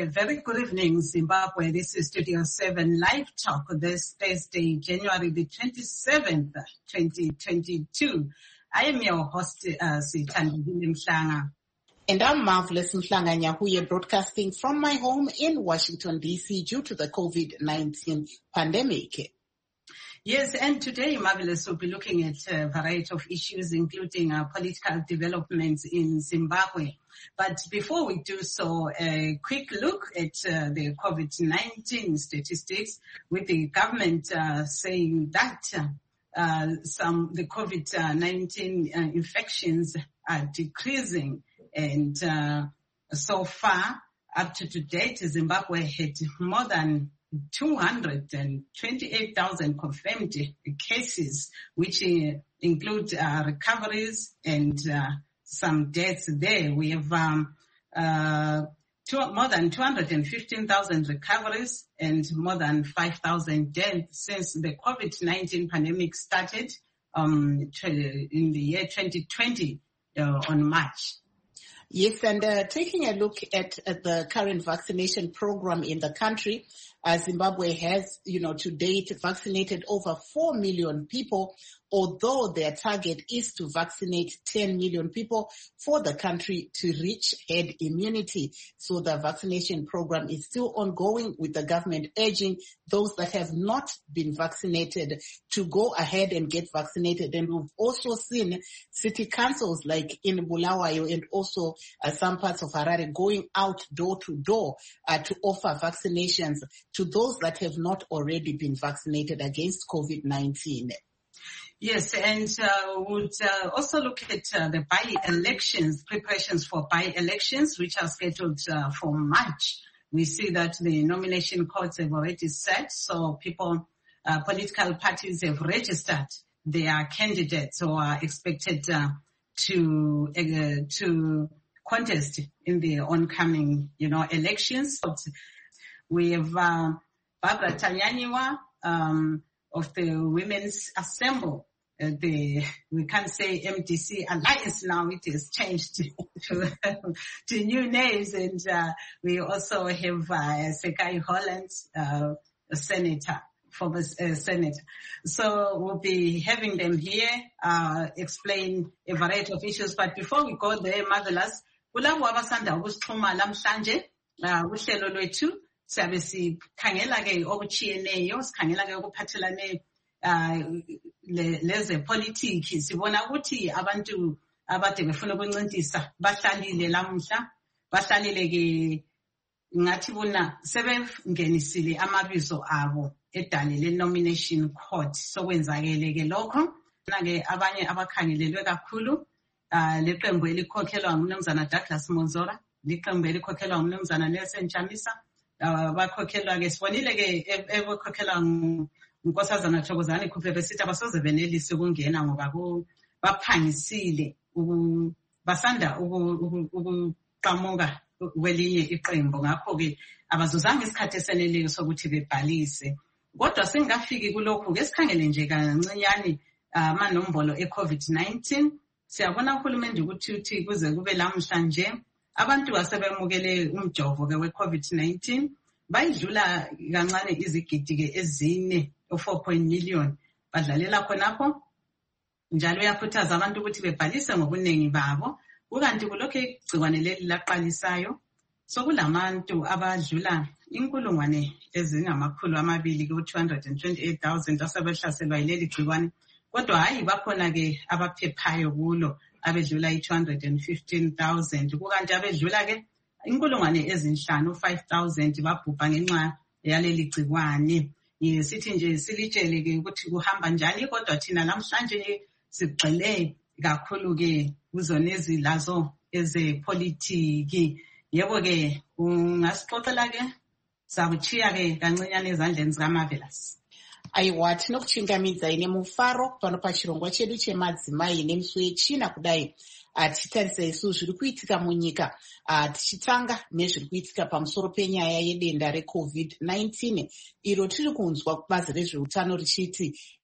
A very good evening, Zimbabwe. This is Studio 7 Live Talk this Thursday, January the 27th, 2022. I am your host, Sithandile Mhlanga. And I'm Marvelous Mhlanga Nyahuye, broadcasting from my home in Washington, D.C. due to the COVID-19 pandemic. Yes, and today, Marvelous, will be looking at a variety of issues, including political developments in Zimbabwe. But before we do so, a quick look at the COVID-19 statistics, with the government saying that the COVID-19 infections are decreasing. And so far, up to date, Zimbabwe had more than 228,000 confirmed cases, which include recoveries and some deaths there. We have more than 215,000 recoveries and more than 5,000 deaths since the COVID-19 pandemic started in the year 2020 on March. Yes, and taking a look at the current vaccination program in the country, Zimbabwe has, to date vaccinated over 4 million people, although their target is to vaccinate 10 million people for the country to reach herd immunity. So the vaccination program is still ongoing, with the government urging those that have not been vaccinated to go ahead and get vaccinated. And we've also seen city councils like in Bulawayo and also some parts of Harare going out door to door to offer vaccinations to those that have not already been vaccinated against COVID-19. Yes, and would also look at the by-elections, preparations for by-elections, which are scheduled for March. We see that the nomination courts have already set, so political parties have registered their candidates who are expected to contest in the oncoming, elections. We have Barbara Tanyanyiwa of the Women's Assembly. We can't say MDC Alliance now, it has changed to new names. And we also have Sekai Holland, a senator, former senator. So we'll be having them here explain a variety of issues. But before we go there, Marvelous, kulabo abasanda ukusixhuma namhlanje uhlelo lwethu siyabe sikhangela ke okuchiyeneyo, sikhangela ke okuphathelane leze politics. Sibona ukuthi abantu abade befuna ukuncintisa bahlalile lamuhla, bahlalile ke ngathi bona sebengenisile amabizo abo edale le nomination court. Sokwenzakele ke lokho ke abanye abakhangelelwe kakhulu leqembu elikhokhelwa ngumnumzana Douglas Monzora, leqembu elikhokhelwa ngumnumzana Nelson Chamisa, bakhokhelwa ke sibonile ke ebekhokhelwa unkosazana Thokozani Khuphe besithi abasoze benelise ukungena ngoba baphangisile basanda ukuqhamuka kwelinye iqembu, ngakho ke abazuzanga isikhathi eseneleyo sokuthi bebhalise. Kodwa singafiki kulokhu ke sikhangele nje kancinyane amanombolo eCovid-19. Siyabona uhulumende ukuthi kuze kube namhlanje abantu asebemukele umjovo ke weCovid-19 bayidlula kancane izigidi ke ezine 4 million badlalela khonapho. Njalo uyakhuthaza abantu ukuthi bebhalise ngobuningi babo, kukanti kulokho igciwane leli laqalisayo sokulabantu abadlula 228,000 asebehlaselwa yileli gciwane. Kodwa hayi bakhona ke abaphephayo kulo abedlula 215,000, kukanti abedlula ke 5,000 babhubha ngenxa yaleli gciwane. Sithi nje silitshele ke ukuthi kuhamba njani, kodwa thina namhlanje sigxile kakhulu ke kuzonezi lazo ezepolitiki. Yebo ke ungasixoxela ke sakuchiya ke kancinyane ezandleni zikaMarvelous. Aiwa, tinokuchingamidza ine mufaro pano pachirongwa chedu chemadzimai nemusi wechina kudai tichitarisa isu zviri kuitika munyika, tichitanga nezviri kuitika pamusoro penyaya yedenda reCovid-19 iro tiri kunzwa kubazi rezveutano richiti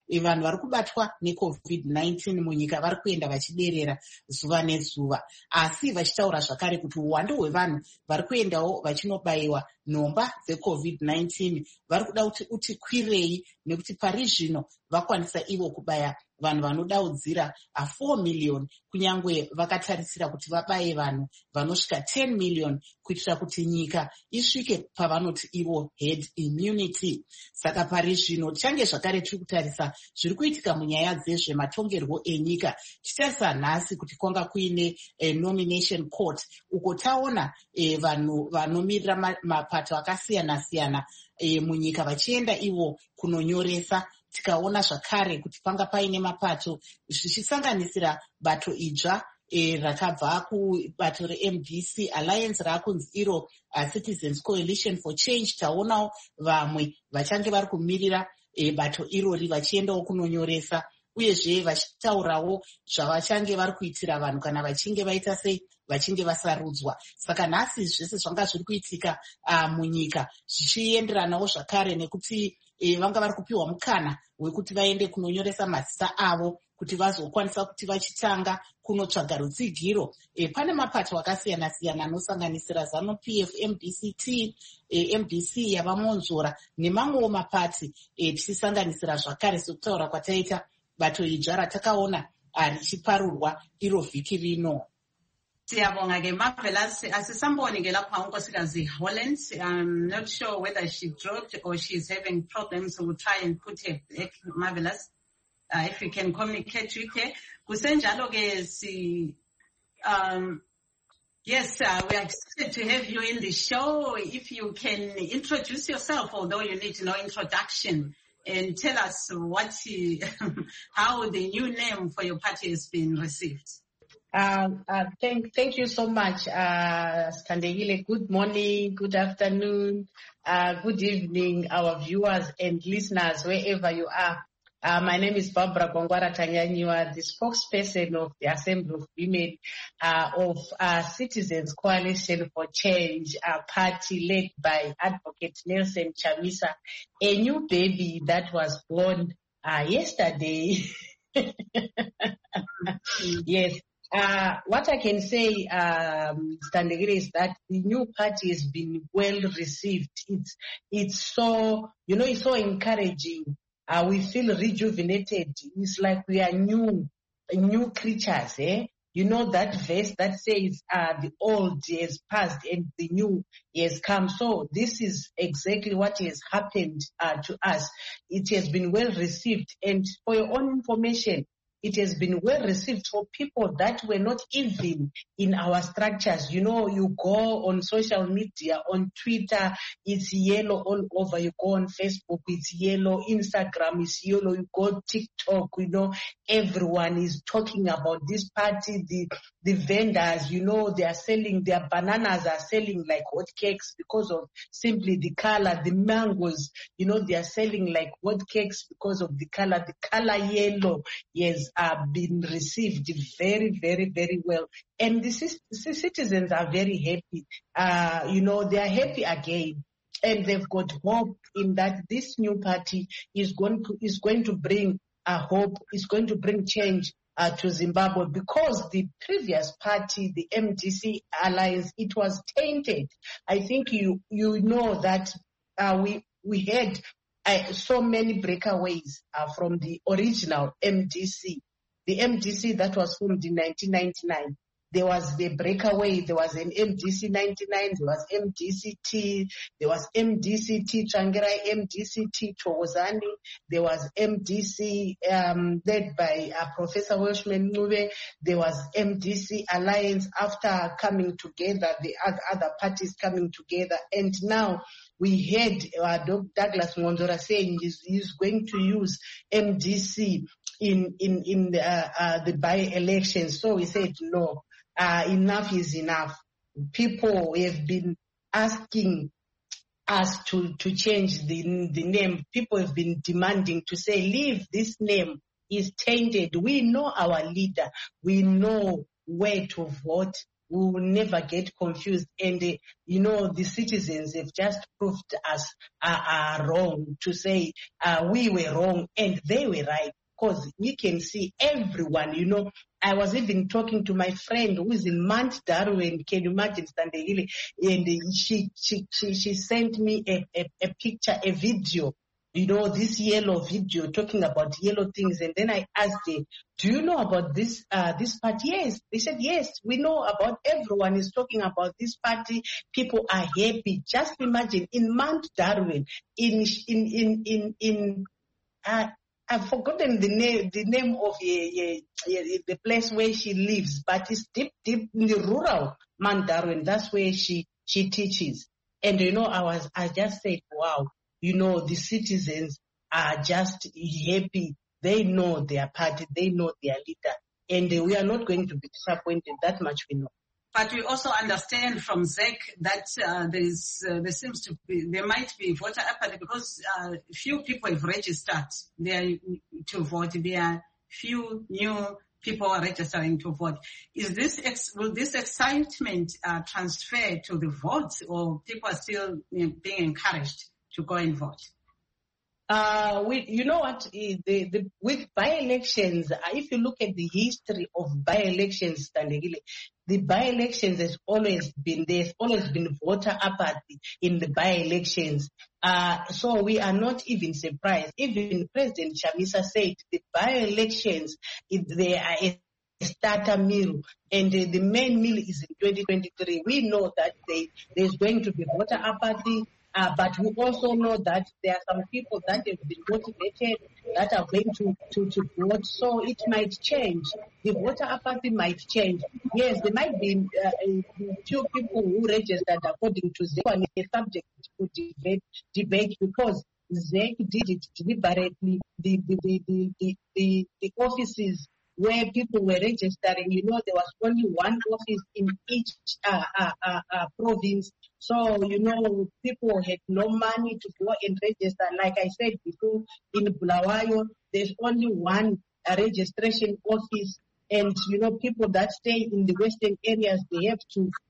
vanhu vari kubatwa neCOVID-19 munyika vari kuenda vachiderera zuva nezuva, asi vachitaura zvakare kuti uwandu hwevanhu vari kuendawo vachinobayiwa nhomba dzeCOVID-19 vari kuda kuti uti kwirei, nekuti pari zvino vakwanisa ivo kubaya vanhu vanodaudzira 4 million, kunyangwe vakatarisira kuti vabaye vanhu vanosvika 10 million kuitira kuti nyika isvike pavanoti ivo herd immunity. Saka pari zvino tichange zvakare tiri kutarisa zviri kuitika munyaya dzezvematongerwo enyika. Tichitarisa nhasi kuti kwanga kuine nomination court uko taona vanhu vanomirira mapato akasiyana-siyana munyika vachienda ivo kunonyoresa. Tikaona zvakare kuti panga paine mapato zvichisanganisira bato idzva rakabva kubato reMDC Alliance rakunzi iro Citizens Coalition for Change. Taonawo vamwe vachange vari kumirira bato irori vachiendawo kunonyoresa, uyezve vachitaurawo zvavachange vari kuitira vanhu kana vachinge vaita sei vachinge vasarudzwa. Saka nhasi zvese zvanga zviri kuitika munyika zvichienderanawo zvakare nekuti vanga vari kupiwa mukana wekuti vaende kunonyoresa mazita avo kuti vazokwanisa kuti vachitanga kunotsvaga rutsigiro. Pane mapato akasiyana-siyana anosanganisira ZANU-PF, MDCT, MDC yavamonzora nemamwewo mapati tichisanganisira zvakare sekutaura kwataita bato idzva ratakaona richiparurwa iro vhiki rino. Siyabonga ke Marvelous, asisamboni ke lapha unkosikazi Holland. I'm not sure whether she dropped or she's having problems, so we'll try and put her back. Marvelous, if you can communicate with her. Kusenjalo ke yes, we are excited to have you in the show. If you can introduce yourself, although you need no introduction, and tell us how the new name for your party has been received. Thank you so much, Standegile. Good morning, good afternoon, good evening, our viewers and listeners, wherever you are. My name is Barbara Gwangwara Tanyanyiwa, the spokesperson of the Assembly of Women of Citizens Coalition for Change, a party led by Advocate Nelson Chamisa, a new baby that was born yesterday. Yes. What I can say, Standegile, is that the new party has been well received. It's so, it's so encouraging. We feel rejuvenated. It's like we are new creatures, eh? You know that verse that says, the old has passed and the new has come. So this is exactly what has happened to us. It has been well received. And for your own information, it has been well received for people that were not even in our structures. You know, you go on social media, on Twitter, it's yellow all over. You go on Facebook, it's yellow. Instagram is yellow. You go TikTok, everyone is talking about this party. The vendors, they are selling, their bananas are selling like hotcakes because of simply the color. The mangoes, they are selling like hotcakes because of the color. The color yellow, yes, been received very, very, very well. And the citizens are very happy. They are happy again. And they've got hope in that this new party is going to bring hope, is going to bring change to Zimbabwe, because the previous party, the MDC Alliance, it was tainted. I think you know that we had so many breakaways from the original MDC. The MDC that was formed in 1999. There was the breakaway, there was an MDC 99, there was MDCT, there was MDCT Changirai, MDCT Chogozani, there was MDC led by Professor Welshman Nube, there was MDC Alliance after coming together, the other parties coming together, and now we heard Dr. Douglas Monzora saying he's going to use MDC in the by-elections. So we said no. Enough is enough. People have been asking us to change the name. People have been demanding to say, leave this name, is tainted. We know our leader. We know where to vote. we will never get confused. And, the citizens have just proved us are wrong to say we were wrong and they were right. Because we can see everyone, I was even talking to my friend who is in Mount Darwin, can you imagine, Standegile? And she sent me a picture, a video, this yellow video talking about yellow things. And then I asked her, do you know about this part? Yes. They said, yes, we know about, everyone is talking about this party. People are happy. Just imagine in Mount Darwin, I've forgotten the name of the place where she lives, but it's deep in the rural Mount Darwin. That's where she teaches. And I just said, wow, the citizens are just happy. They know their party, they know their leader, and we are not going to be disappointed. That much we know. But we also understand from ZEC that there might be voter apathy because few people have registered to vote. There are few new people are registering to vote. Will this excitement transfer to the votes, or people are still being encouraged to go and vote? With by-elections, if you look at the history of by-elections, the by-elections has always been, there's always been voter apathy in the by-elections. So we are not even surprised. Even President Chamisa said the by-elections, they are a starter meal, and the main meal is in 2023. We know that there's going to be voter apathy. But we also know that there are some people that have been motivated that are going to vote, so it might change. The voter apathy might change. Yes, there might be a few people who registered according to ZEC, and it's a subject to debate because ZEC did it deliberately. The offices where people were registering, there was only one office in each province. So, people had no money to go and register. Like I said before, in Bulawayo, there's only one registration office. And, people that stay in the western areas, they have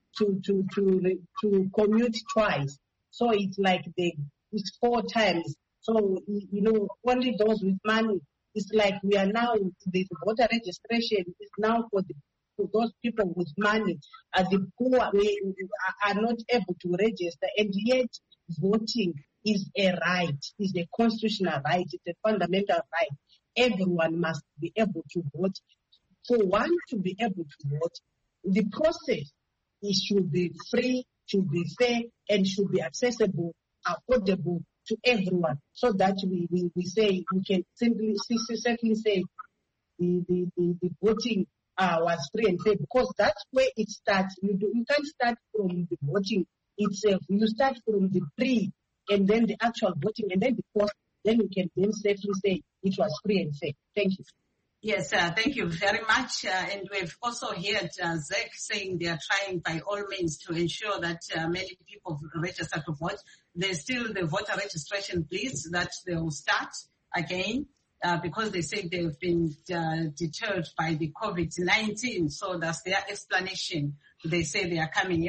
to commute twice. So it's like it's 4 times. So, only those with money. It's like we are now, the voter registration is now for those people with money. The poor are not able to register, and yet voting is a right, is a constitutional right, it's a fundamental right. Everyone must be able to vote. For one to be able to vote, the process should be free, should be fair, and should be accessible, affordable to everyone, so that we say, we can simply say the voting was free and fair, because that's where it starts. You can't start from the voting itself. You start from the pre and then the actual voting and then the post. Then you can then safely say it was free and fair. Thank you. Yes, thank you very much. And we've also heard ZEC saying they are trying by all means to ensure that many people register to vote. There's still the voter registration please that they will start again because they say they've been deterred by the COVID-19. So that's their explanation. They say they are coming.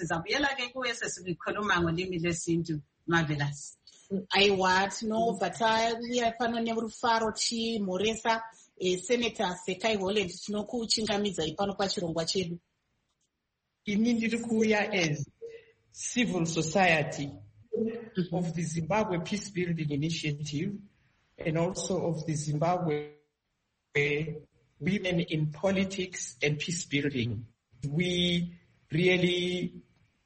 Marvelous. Aiwa tinobva pano nerufaro chimhoresa Senator Sekai Holland tinokuchingamidzai pano pachirongwa chedu. Ini ndiri kuuya as civil society of the Zimbabwe Peace Building Initiative and also of the Zimbabwe Women in Politics and Peace Building. We really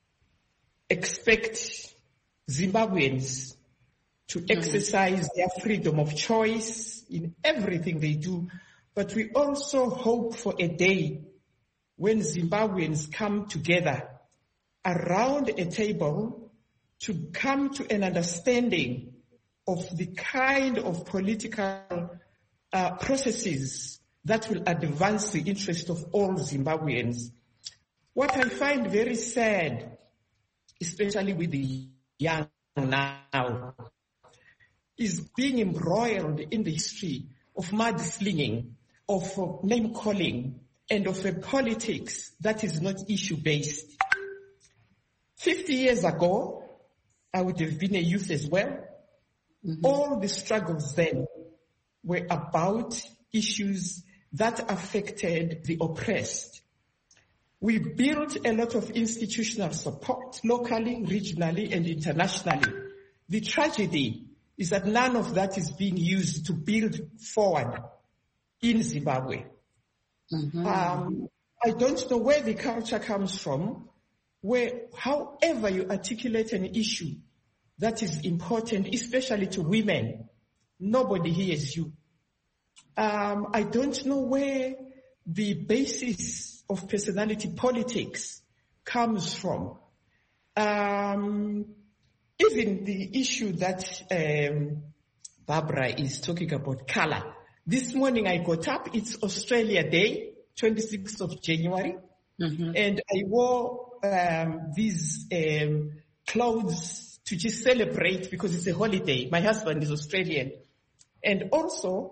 expect Zimbabweans to exercise their freedom of choice in everything they do. But we also hope for a day when Zimbabweans come together around a table to come to an understanding of the kind of political processes that will advance the interest of all Zimbabweans. What I find very sad, especially with the young now, is being embroiled in the history of mudslinging, of name-calling, and of a politics that is not issue-based. 50 years ago, I would have been a youth as well. Mm-hmm. All the struggles then were about issues that affected the oppressed. We built a lot of institutional support locally, regionally, and internationally. The tragedy is that none of that is being used to build forward in Zimbabwe. Mm-hmm. I don't know where the culture comes from, where however you articulate an issue that is important, especially to women, nobody hears you. I don't know where the basis of personality politics comes from. Even the issue that Barbara is talking about, color. This morning I got up, it's Australia Day, 26th of January, mm-hmm. and I wore these clothes to just celebrate because it's a holiday. My husband is Australian. And also,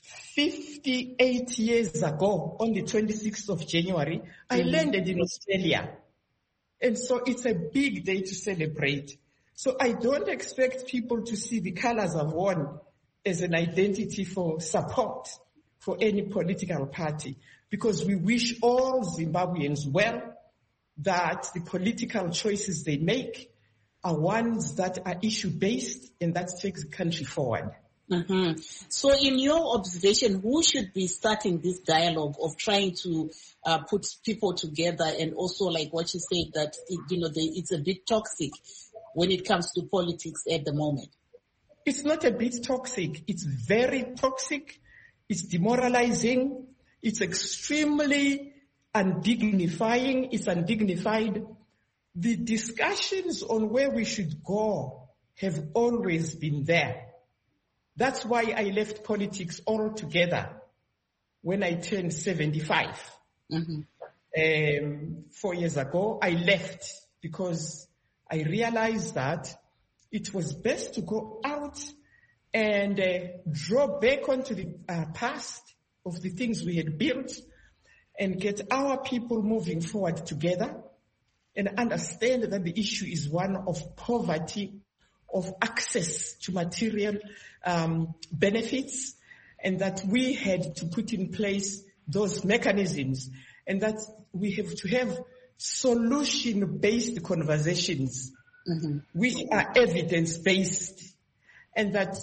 58 years ago, on the 26th of January, mm-hmm. I landed in Australia. And so it's a big day to celebrate. So I don't expect people to see the colors I've worn as an identity for support for any political party, because we wish all Zimbabweans well, that the political choices they make are ones that are issue-based and that takes the country forward. Mm-hmm. So in your observation, who should be starting this dialogue of trying to put people together, and also like what you said that, it's a bit toxic when it comes to politics at the moment? It's not a bit toxic. It's very toxic. It's demoralizing. It's extremely undignifying. It's undignified. The discussions on where we should go have always been there. That's why I left politics altogether when I turned 75. Mm-hmm. 4 years ago, I left because I realized that it was best to go out and draw back onto the past of the things we had built and get our people moving forward together and understand that the issue is one of poverty, of access to material benefits, and that we had to put in place those mechanisms, and that we have to have solution-based conversations, mm-hmm. which are evidence-based, and that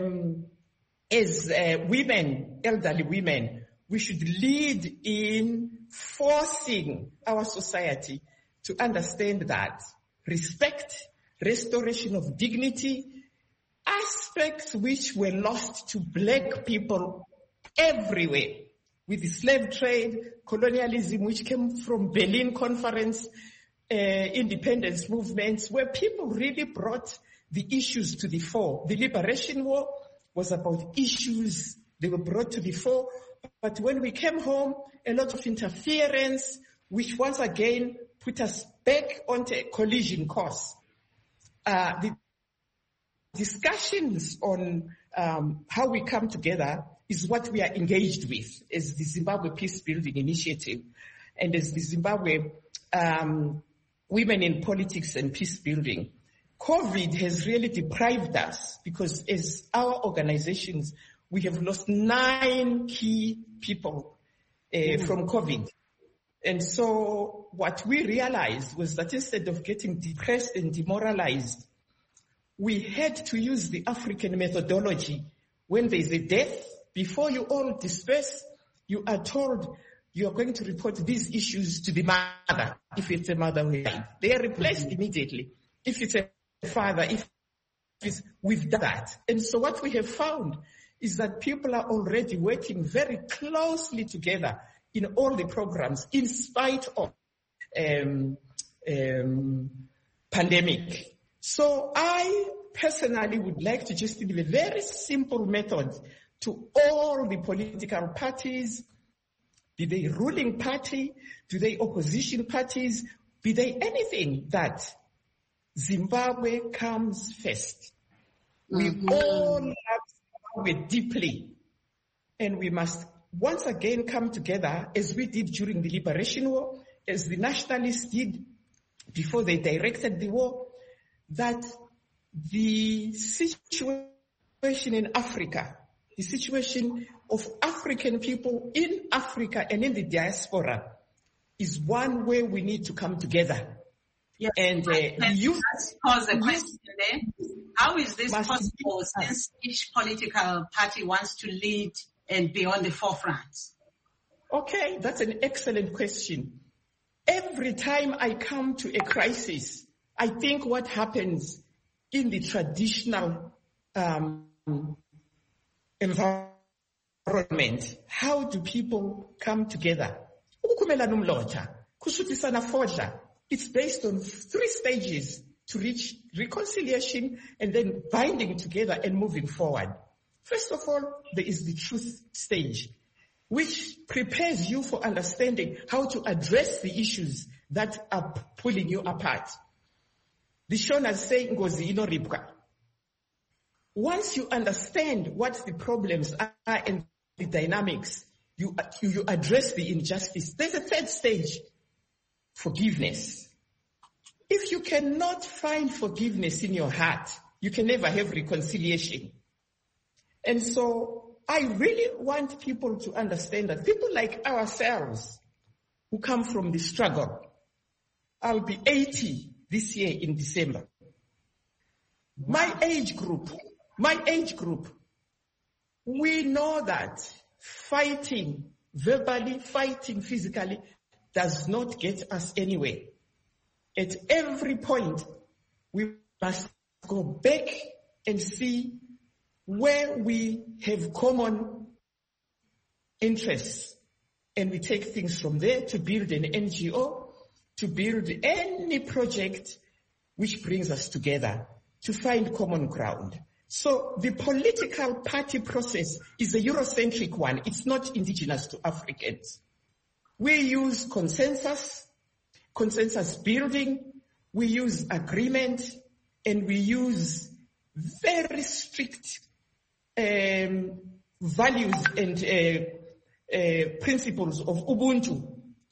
as women, elderly women, we should lead in forcing our society to understand that respect, restoration of dignity, aspects which were lost to black people everywhere, with the slave trade, colonialism, which came from Berlin Conference, independence movements, where people really brought the issues to the fore. The Liberation War was about issues, they were brought to the fore. But when we came home, a lot of interference, which once again put us back onto a collision course. The discussions on how we come together is what we are engaged with as the Zimbabwe Peace Building Initiative and as the Zimbabwe Women in Politics and Peace Building. COVID has really deprived us because as our organizations, we have lost 9 key people from COVID. And so what we realized was that instead of getting depressed and demoralized, we had to use the African methodology. When there is a death, before you all disperse, you are told you are going to report these issues to the mother, if it's a mother who died. They are replaced immediately. If it's a father, if it's, we've done that. And so what we have found is that people are already working very closely together in all the programs, in spite of pandemic. So I personally would like to just give a very simple method to all the political parties, be they ruling party, be they opposition parties, be they anything, that Zimbabwe comes first. We all love Zimbabwe deeply, and we must once again come together, as we did during the Liberation War, as the nationalists did before they directed the war, that the situation in Africa, the situation of African people in Africa and in the diaspora, is one where we need to come together. Yes. And you pose a question there. How is this possible since each political party wants to lead and be on the forefront? Okay, that's an excellent question. Every time I come to a crisis, I think what happens in the traditional environment, how do people come together? It's based on 3 stages to reach reconciliation and then binding together and moving forward. First of all, there is the truth stage, which prepares you for understanding how to address the issues that are pulling you apart. The Shona say, Ngozi ino ribka. Once you understand what the problems are and the dynamics, you address the injustice. There's a 3rd stage, forgiveness. If you cannot find forgiveness in your heart, you can never have reconciliation. And so I really want people to understand that people like ourselves who come from the struggle, I'll be 80 this year in December. My age group, we know that fighting verbally, fighting physically does not get us anywhere. At every point, we must go back and see where we have common interests, and we take things from there to build an NGO, to build any project which brings us together to find common ground. So the political party process is a Eurocentric one. It's not indigenous to Africans. We use consensus building, we use agreement, and we use very strict values and principles of Ubuntu.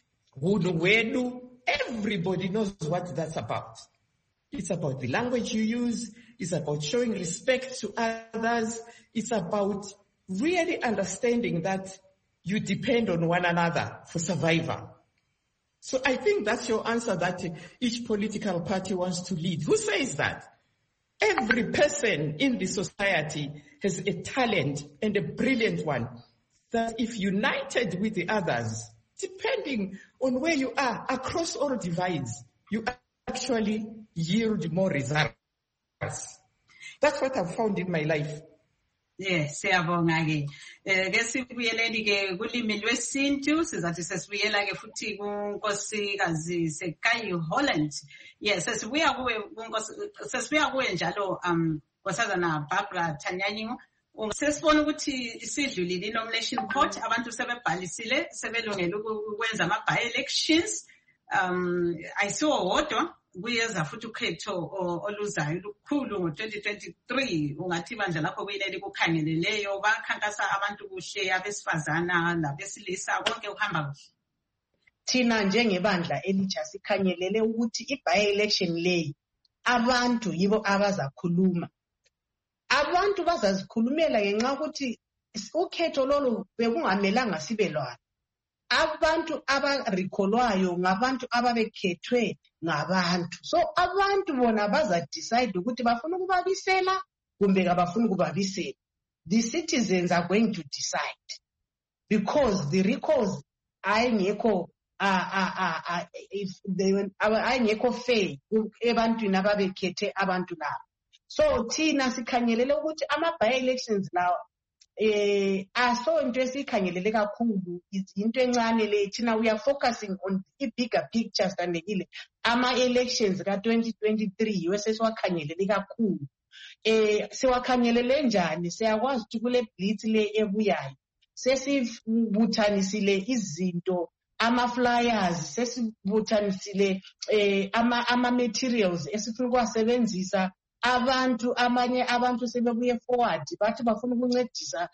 Everybody knows what that's about. It's about the language you use. It's about showing respect to others. It's about really understanding that you depend on one another for survival. So I think that's your answer, that each political party wants to lead. Who says that? Every person in the society has a talent, and a brilliant one, that if united with the others, depending on where you are, across all divides, you actually yield more results. That's what I've found in my life. Yes, siyabonga ke. Ke sibuyeleni ke kulimi lwesintu, sizathi sesibuyela ke futhi kunkosikazi seKayi Holland. Yes, sesibuya kuwe njalo Nkosazana Barbara Tanyanyingo. Sesibona ukuthi isidlulile i-nomination court, abantu sebebhalisile, sebelungela ukwenza ama-by-elections. Ayisiwo wodwa, kuyeza futhi ukhetho oluzayo lukhulu ngo-2023. Ungathi ibandla lakho kuyileli kukhangeleleyo, bakhankasa abantu kuhle, abesifazana nabesilisa, konke uhamba kuhle. Thina njengebandla elitsha sikhangelele ukuthi i-by-election le abantu yibo abazakhuluma. Abantu bazazikhulumela ngenxa ukuthi ukhetho lolu bekungamelanga sibe lwana. Abantu abarikholwayo ngabantu ababekhethwe ngabantu. So abantu bona baza-decide ukuthi bafuna ukubabisela kumbe kabafuna ukubabisela. The citizens are going to decide, because the recalls ayengekho ayengekho fair ebantwini ababekhethe abantu labo. So thina sikhangelele ukuthi ama-by-elections lawa aso into esikhangelele kakhulu, into encane le. Thina we are focusing on the bigger picture. Standekile ama-elections ka-2023 wesesiwakhangelele kakhulu. Siwakhangelele njani? Siyakwazi ukuthi kule blitz le ebuyayo sesibuthanisile izinto, ama-flyers, sesibuthanisile ama-materials esifuna ukuwasebenzisa, amanye abantu sebebuye forward bathi bafuna ukuncedisa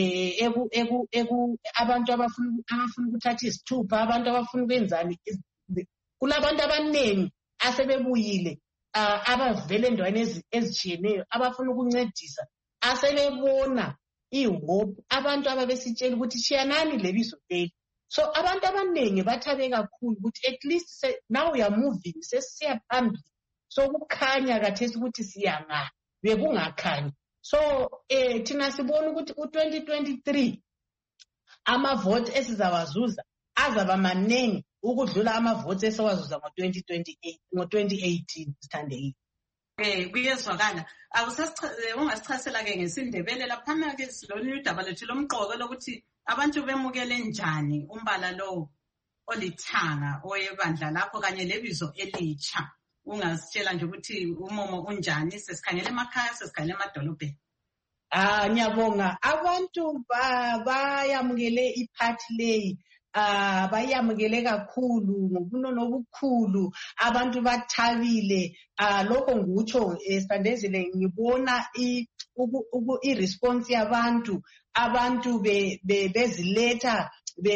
abantu abafuna ukuthatha isithupha, abantu abafuna ukwenzani. Kulabantu abaningi asebebuyile abavela endaweni ezitshiyeneyo abafuna ukuncedisa, asebebona ihope abantu ababesitshela ukuthi shiyanani lebizo leli. So abantu abaningi bathabe kakhulu ukuthi at least now we are moving, sesiya phambili. So kukhanya kathesi ukuthi siyanga bekungakhanyi. So thina sibona ukuthi u2023 amavote esizawazuza azaba maningi ukudlula amavote esiwazuza ngo2018 sithandekile. Kuyezwakala. Ungasichasela ke ngesindebele laphana ke silolu udaba lethu lomqoko lokuthi abantu bemukele njani umbala lo olithanga oyebandla lakho kanye lebizo elitsha. Ungasitshela nje ukuthi umomo unjani, sesikhangela emakhaya sesikhangela emadolobheni. Ngiyabonga, abantu bayamukele iphathi leyi, bayamukele kakhulu ngobunono obukhulu, abantu bathabile. Lokho ngutsho Sandezile, ngibona i-response yabantu, abantu beziletha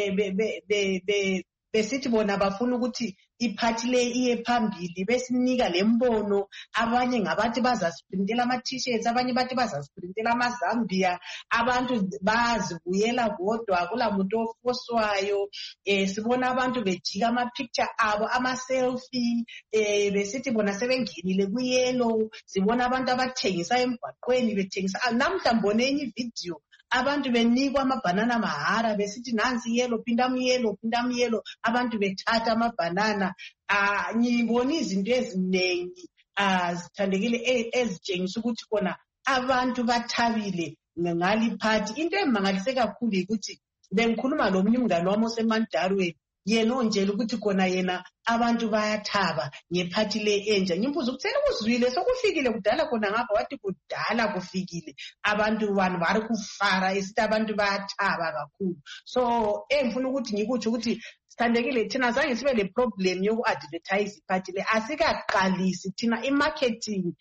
besithi bona bafuna ukuthi iphathi le iye phambili, besinika lembono. Abanye ngabathi bazasprintela ama-t-shirts, abanye bathi bazasprintela amazambia, abantu bazibuyela kodwa akula muntu ofoswayo. Sibona abantu bejika ama-picture abo, ama-selfie, besithi bona sebengenile kuyelo. Sibona abantu abathengisa emgwaqweni bethengisa. Namhla mbone enye ivideo abantu benikwa amabhanana mahara besithi nansi yelo phinda muyelo, abantu bethatha amabhanana. Ngibona izinto ezinengi zithandekile ezitshengisa ukuthi kona abantu bathabile ngali phathi. Into emangalise kakhulu ukuthi bengikhuluma lomunye umngane wami osemandarweni, yena onjela ukuthi kona yena abantu bayathaba ngephathi le enja. Ngimbuza ukuthi ukuzwile sokufikile kudala khona ngapha? Wathi kudala kufikile, abantu bari kufara, esithi abantu bayathaba kakhulu. So engifuna ukuthi ngikutsho ukuthi sithandekile thina zange sibe le problem yoku-advertise iphathi le. Asikaqalisi thina i-marketing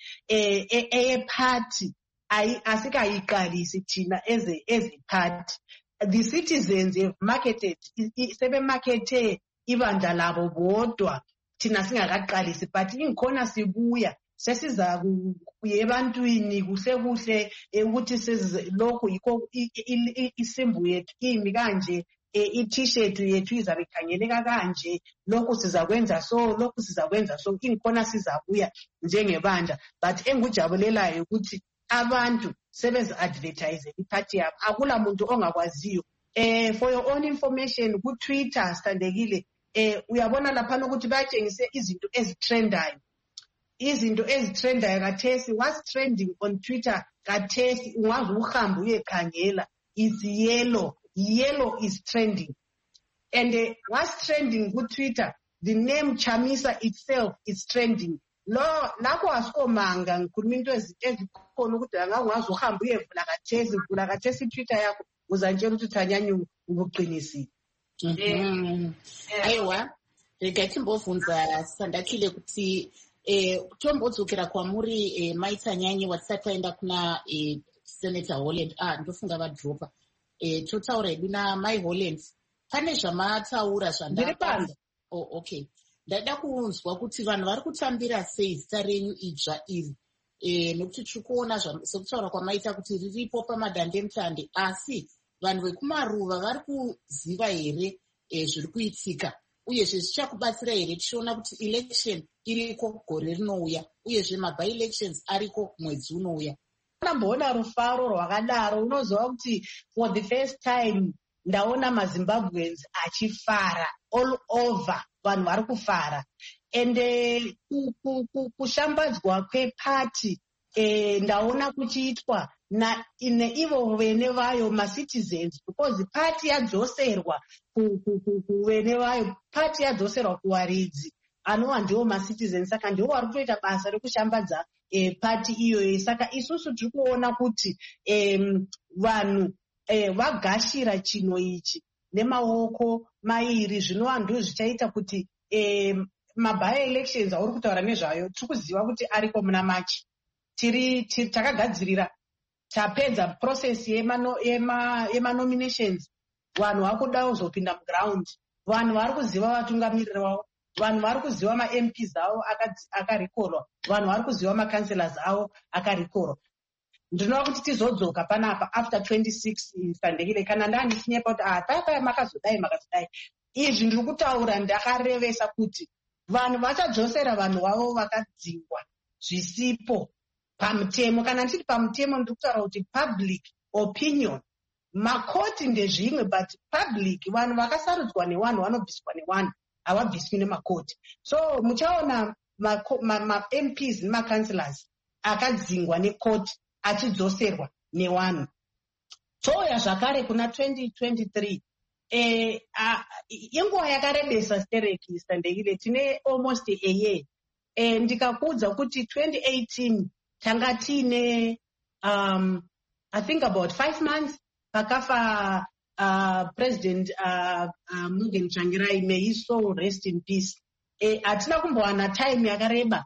eyephathi, asikayiqalisi thina eziphathi. The citizens have marketed, sebemarkete ibandla labo bodwa, thina singakaqalisi. But ingikhona sibuya sesiza kuye ebantwini kuhle ukuthi lokho yikho isimbu yethu imi kanje, i-t-shirt yethu izabe ikhangeleka kanje, lokhu sizakwenza so, lokhu sizakwenza so. Ingikhona sizabuya njengebandla, but engujabulelayo ukuthi abantu sebezi-advertise iphathi yabo, akula muntu ongakwaziyo. For your own information, ku-Twitter sithandekile, uyabona laphana ukuthi bayatshengise izinto ezitrendayo. Izinto ezitrendayo kathesi, what's trending on Twitter kathesi, ungaze uhambe uyekhangela, is yellow. Yellow is trending. And what's trending ku-Twitter, the name Chamisa itself is trending. Lapho asikomanga ngikhuluma into ezikhona ukuthi angazi uhamba uyevula kathesi iTwitter yakho uzantshela ukuthi Thanyanya ubuqinisile. Aiwa, rekathi mbovunza Sandakile kuti tombodzokera kwamuri Maitanyanya wasataenda kuna Senator Holland. Ndofunga vadropa. Totaura hedu naMai Holland. Pane zvamataura zvandapanda. Okay. Ndada kunzwa kuti vanhu vari kutambira sei zita renyu idzva iri, nekuti tiri kuona sekutaura kwamaita kuti riripo pamadhandemutande, asi vanhu vekumaruva vari kuziva here zviri kuitika, uyezve zvichakubatsira here tichiona kuti election iriko gore rinouya, uyezve maby-elections ariko mwedzi unouya? Ndamboona rufaro rwakadaro. Unoziva kuti for the first time ndaona maZimbabweans achifara all over, vanhu vari kufara. And kushambadzwa kwepati ndaona kuchiitwa neivo vene vayo macitizens, because pati yadzoserwa kuvene vayo, pati yadzoserwa kuwaridzi anova ndivo macitizens, saka ndivo vari kutoita basa rekushambadza pati iyoyo. Saka isusu tiri kuona kuti vanhu vagashira chino ichi nemaoko mairi, zvinova ndo zvichaita kuti maby-elections auri kutaura nezvayo tiri kuziva kuti ariko muna Machi. takagadzirira tapedza process yemanominations, vanhu vakuda kuzopinda muground, vanhu vari kuziva vatungamiriri vavo, vanhu vari kuziva ma-MPs avo akarekorwa, vanhu vari kuziva ma-councillors avo akarekorwa. Ndinoda kuti tizodzoka panapa after 26 Sandekile kana ndanichinyepa kuti paya makazodai. Izvi ndiri kutaura ndakarevesa kuti vanhu vachadzosera vanhu vavo vakadzingwa zvisipo pamutemo. Kana ndichiti pamutemo ndiri kutaura kuti public opinion. Makoti ndezvimwe, but public, vanhu vakasarudzwa nevanhu vanobviswa nevanhu, havabviswi nemakoti. So muchaona ma-MPs nema-councillors akadzingwa nekoti achidzoserwa nevanhu. Touya zvakare kuna 2023. Inguva yakarebesa stereki Sandekile, tine almost a year. Ndikakuudza kuti 2018 tanga tine I think about 5 months pakafa President Mugen Tsvangirai, may his soul rest in peace. Hatina kumbowana time yakareba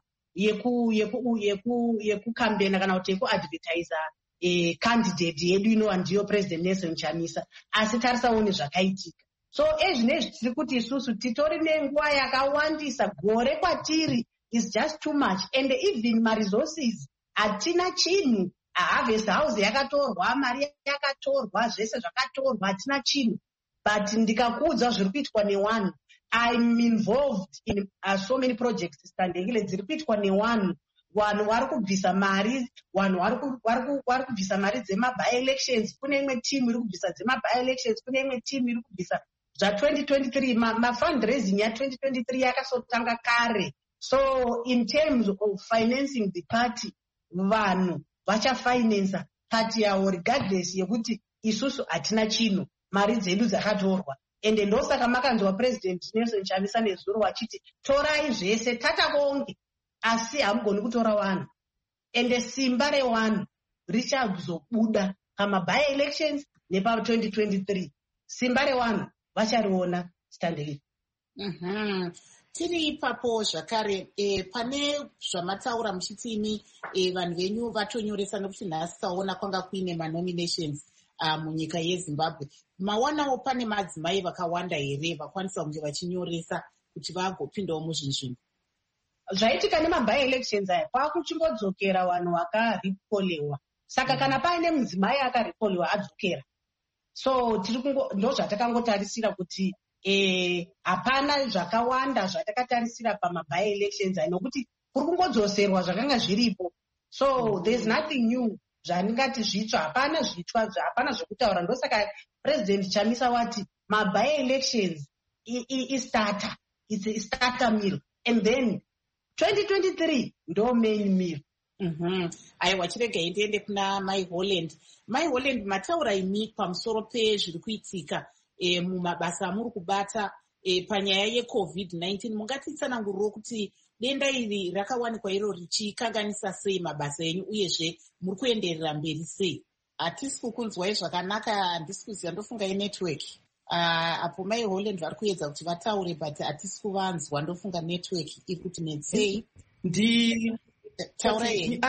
yekucampaign kana kuti yekuadvertiser candidate yedu inova ndiyo President Nelson Chamisa, asi tarisawo zvakaitika. So ezvinezvi tiri kuti isusu titori nenguva yakawandisa, gore kwatiri is just too much, and even ma-resources hatina chinhu. Harvest house yakatorwa, mari yakatorwa, zvese zvakatorwa, hatina chinhu. But ndikakuudza zviri kuitwa newanhu. I'm involved in so many projects Sandekile dziri kuitwa newanhu. Vanhu vari kubvisa mari, vanhu vari kubvisa mari dzema-by-elections, kune imwe team iri kubvisa dzema-by-elections, kune imwe team iri kubvisa zva2023, ma-fundraising ya2023 yakasotanga kare. So in terms of financing the party, vanhu vachafinansa party yavo regardless yekuti isusu hatina chinhu, mari dzedu dzakatorwa. Ende ndosaka makanzwa President Nelson Chamisa nezuro vachiti torai zvese tatabonge, asi hamugoni kutora vanhu. Ende simba rewanhu richazobuda pama-by-elections nepa2023. Simba rewanhu vachariona Sandekile. Tiri ipapo zvakare, pane zvamataura muchitini vanhu venyu vatonyoresa nokuti nhasi taona kwanga kuine manominations munyika yeZimbabwe. Mawanawo pane madzimai vakawanda here vakwanisa kunge vachinyoresa kuti vagopindawo muzvinhu? Zvaitika nema-by-elections aya kwakuchingodzokera vanhu vakarikolewa. Saka kana paine mudzimai akarikolewa adzokera. So ndo zvatakangotarisira kuti hapana zvakawanda zvatakatarisira pama-by-elections aya nokuti kuri kungodzoserwa zvakanga zviripo. So there's nothing new zvandingati zvitsva, hapana zvitsva, hapana zvekutaura. Ndosaka President Chamisa wati ma-by-elections i-starter, it's a starter meal, and then 2023 ndo main meal. Aiwa, chiregai ndiende kuna Mai Holland. Mai Holland, mataura imi pamusoro pezviri kuitika mumabasa amuri kubata panyaya yeCovid-19. Mungatitsananguriro kuti denda iri rakawanikwa iro richikanganisa sei mabasa enyu, uyezve muri kuenderera mberi sei? Hatisi kukunzwai zvakanaka, handisi kuziva, ndofunga inetwork. Apo Mai Holland vari kuedza kuti vataure but hatisi kuvanzwa, ndofunga network iri kuti netsei. Taurai yenyu.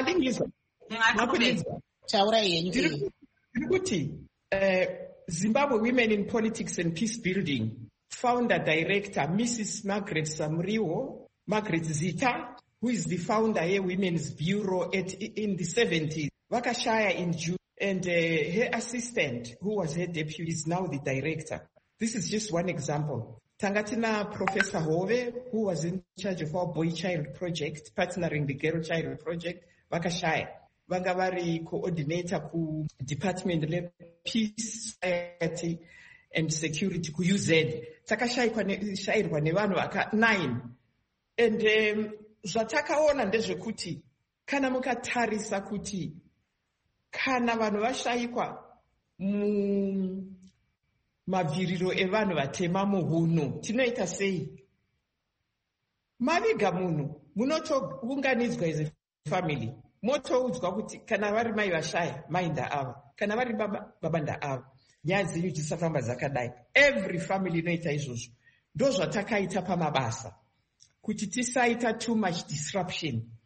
Taurai yenyu. Ndiri kuti Zimbabwe Women in Politics and Peace Building founder director Mrs. Margaret Zita, who is the founder of Women's Bureau in the 70s, vakashaya in June, and her assistant, who was her deputy, is now the director. This is just one example. Tangatina Professor Hove, who was in charge of our Boy Child Project, partnering the Girl Child Project, vakashaya. Vangavari coordinator ku Department of Peace, Society and Security ku UZ. Takashayirwa nevanhu vaka 9. And zvatakaona ndezvekuti kana mukatarisa kuti kana vanhu vashayikwa mabviriro evanhu vatema muhunhu, tinoita sei? Maviga munhu munotounganidzwa as a family, motoudzwa kuti kana vari mai vashaya, mai ndaava, kana vari baba ndaava, nyaya dzenyu dzisafamba dzakadai. Every family inoita izvozvo. Ndo zvatakaita pamabasa kuti tisaita too much disruption.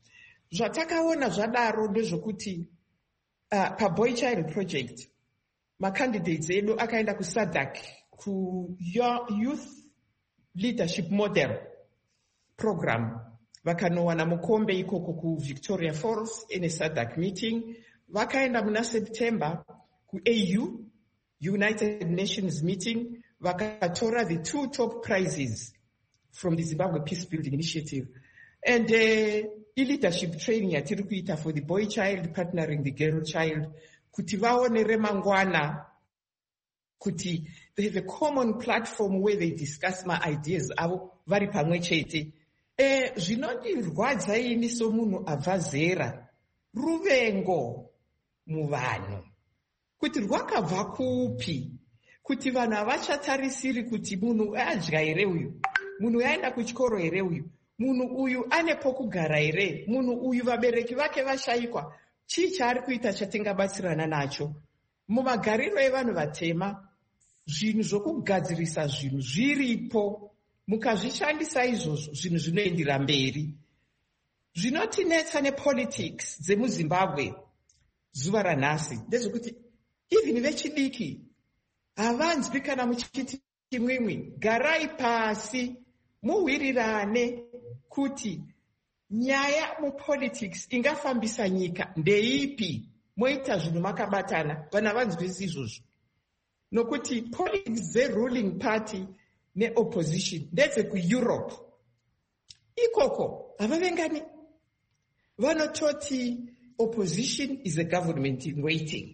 Zvatakaona zvadaro ndezvokuti paBoy Child Project macandidates edu akaenda kuSADC Youth Leadership Model Program vakanowana mukombe ikoko kuVictoria Falls ine SADC meeting. Vakaenda muna September kuAU United Nations meeting vakatora the 2 top prizes from the Zimbabwe Peace Building Initiative. And leadership training yatiri kuita for the boy child partnering the girl child kuti vaone remangwana kuti they have a common platform where they discuss my ideas avo vari pamwe chete. Zvinondirwadza ini somunhu abva zera ruvengo muvanhu kuti rwakabva kupi, kuti vanhu havachatarisiri kuti munhu adya here uyu, munhu aenda kuchikoro here uyu, munhu uyu ane pokugara here, munhu uyu vabereki vake vashayikwa, chii chaari kuita chatingabatsirana nacho. Mumagariro evanhu vatema zvinhu zvokugadzirisa zvinhu zviripo, mukazvishandisa izvozvo zvinhu zvinoendera mberi. Zvinotinetsa nepolitics dzemuZimbabwe zuva ranhasi ndezvekuti even vechidiki havanzwi kana muchiti chimwimwi. Garai pasi muwirirane kuti nyaya mupolitics ingafambisa nyika ndeipi, moita zvinhu makabatana. Vanhu havanzwisi izvozvo nokuti politics ruling party neopposition ndedze kuEurope ikoko havavengani. Vanototi opposition is a government in waiting.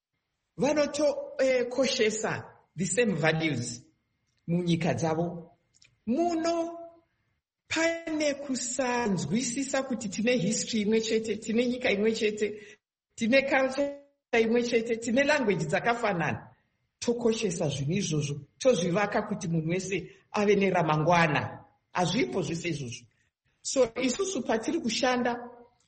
Vanotokoshesa the same values munyika dzavo. Muno pane kusanzwisisa kuti tine history imwe chete, tine nyika imwe chete, tine culture imwe chete, tine language dzakafanana. Tokoshesa zvinhu izvozvo, tozvivaka kuti munhu wese ave neramangwana. Hazvipo zvese izvozvo. So isusu patiri kushanda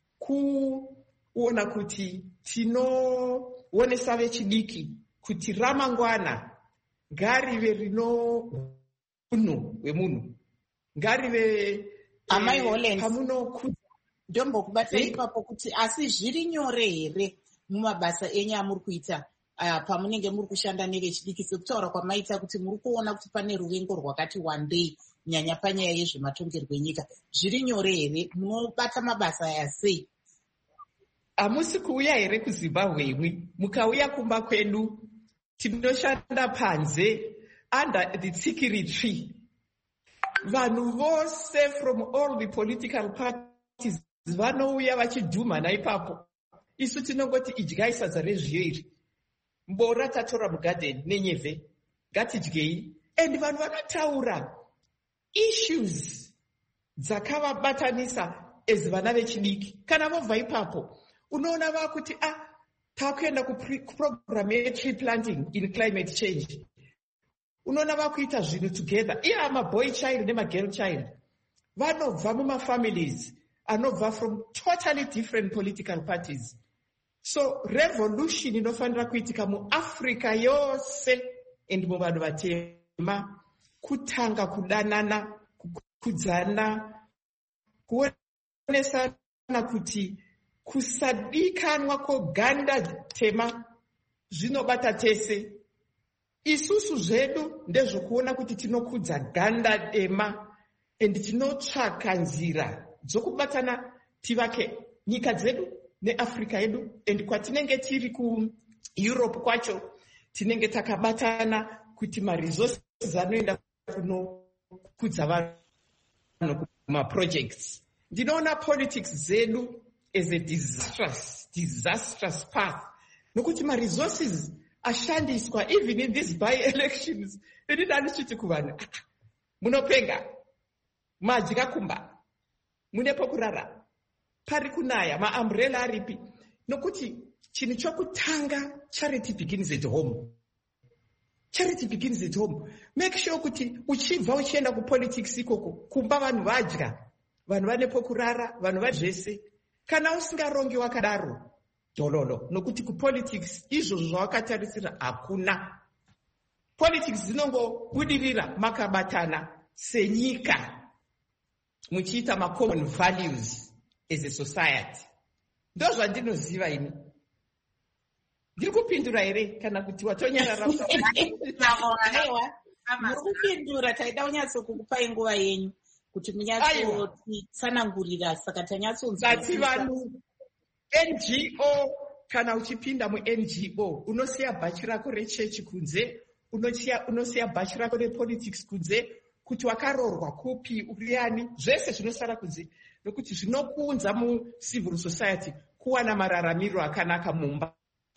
kuona kuti tinoonesa vechidiki kuti ramangwana ngarive rino unhu hwemunhu, ngarive Amai Hollands ndombokubatsa ipapo kuti asi zviri nyore here mumabasa enyu amuri kuita pamunenge muri kushanda nevechidiki, sekutaura kwamaita kuti muri kuona kuti pane ruvengo rwakati wandei nyanya panyaya yezvematongerwo enyika. Zviri nyore here? Munobata mabasa aya sei? Hamusi kuuya here kuZimbabwe imwi? Mukauya kumba kwedu tinoshanda panze under the tsikiri tree. Vanhu vose from all the political parties vanouya vachidhumana ipapo. Isu tinongoti idyai sadza rezviyo iri, mbora tatora mugarden nenyeve, ngatidyei. And vanhu vanotaura issues dzakavabatanisa as vana vechidiki. Kana vobva ipapo unoona vakuti takuenda kuprogram yetree planting in climate change. Unoona vakuita zvinhu together. Iye maboy child nemagirl child vanobva mumafamilies anobva from totally different political parties. So revolution inofanira kuitika muAfrica yose and muvanhu vatema, kutanga kudanana, kukudzana, kuonesana kuti kusadikanwa kwoganda tema zvinobata tese. Isusu zvedu ndezvokuona kuti tinokudza ganda dema and tinotsvaka nzira dzokubatana tivake nyika dzedu neAfrica yedu. And kwatinenge tiri kuEurope kwacho tinenge takabatana kuti maresources anoenda kunokudza vanhu kumaprojects. Ndinoona politics zedu as a disastrous path nokuti maresources ashandiswa even in these by-elections. Ndinanichiti kuvanhu munopenga, madya kumba, mune pokurara, pari kunaya, maumbrella aripi. Nokuti chinhu chokutanga, charity begins at home. Charity begins at home. Make sure kuti uchibva uchienda kupolitics ikoko kumba vanhu vadya, vanhu vane pokurara, vanhu vazvese. Kana usingarongi wakadaro dololo, nokuti kupolitics izvozvo zvawakatarisira hakuna. Politics dzinongobudirira makabatana senyika muchiita common values as a society. Ndozvandinoziva ini. Ndiri kupindura here kana kuti watonyarara? Muri kupindura, taida kunyatsokukupai nguva yenyu kuti munyatsotsanangurira, saka tanyatsonzwa. Ngati vanhu NGO, kana uchipinda mu-NGO unosiya bhachi rako rechechi kunze, unosiya bhachi rako repolitics kunze, kuti wakaroorwa kupi, uriani, zvese zvinosara kunze, nokuti zvinokuunza mu-civil society kuwana mararamiro akanaka mumba.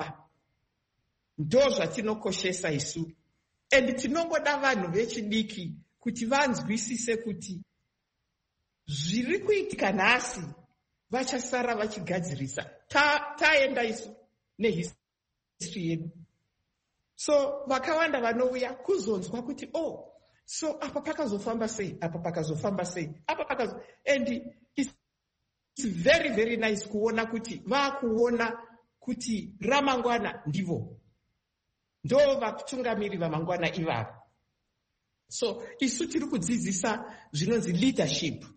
Ndo zvatinokoshesa isu. And tinongoda vanhu vechidiki kuti vanzwisise kuti zviri kuitika nhasi vachasara vachigadzirisa. Taenda isu nehistory yedu. So vakawanda vanouya kuzonzwa kuti so apa pakazofamba sei, apa pakazofamba sei, apa and it's very very nice kuona kuti vakuona kuti ramangwana ndivo. Ndo vatungamiri vamangwana ivavo. So isu tiri kudzidzisa zvinonzi leadership.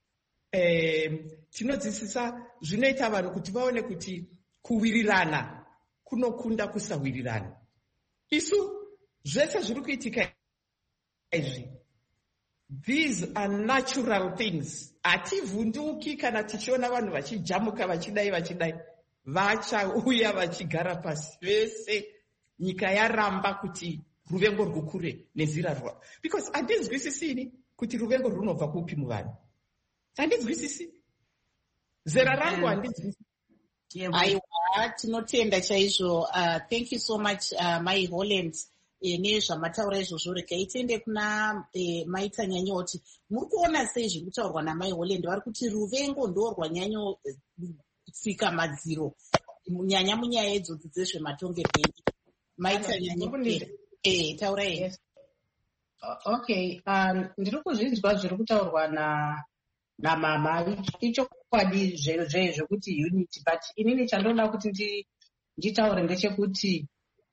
Tinodzidzisa zvinoita vanhu kuti vaone kuti kuwirirana kunokunda kusawirirana. Isu zvese zviri kuitika izvi, these are natural things. Hativhunduki kana tichiona vanhu vachijamuka vachidai, vachauya vachigara pasi vese. Nyika yaramba kuti ruvengo rwukure nezira rwa. Because handinzwisisini kuti ruvengo runobva kupi muvanhu. Handinzwisisi. Zera rangu handinzwisisi. Aiwa, tinotenda chaizvo. Thank you so much, Mai Holland. Nezvamataura izvozvo, regai tiende kuna Maita Nyanyoti. Muri kuona sei zviri kutaurwa naMai Holland? Vari kuti ruvengo ndo rwanyanyotsika madziro, nyanya munyaya idzodzi dzezvematongerwo. Maita Nyanyoti, taurai. Yes. Okay, ndiri kuzvinzwa zviri kutaurwa namama. Ichokwadi zvekuti unity, but inini chandoda kuti nditaure ndechekuti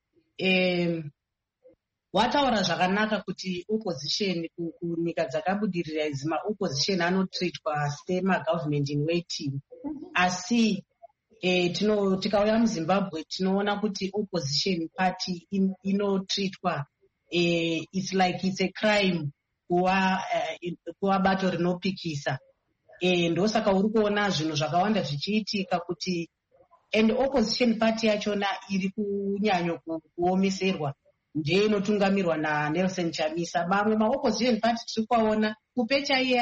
wataura zvakanaka kuti opposition kunyika dzakabudirira idzi, maopposition anotreatwa sema-government in waiting. Asi tikauya muZimbabwe tinoona kuti opposition party inotreatwa it's like it's a crime kuva bato rinopikisa. Ndosaka uri kuona zvinhu zvakawanda zvichiitika kuti, and opposition party yachona iri kunyanyo kuomeserwa ndiye inotungamirwa naNelson Chamisa. Mamwe maopposition party tiri kuaona, Kupecha iye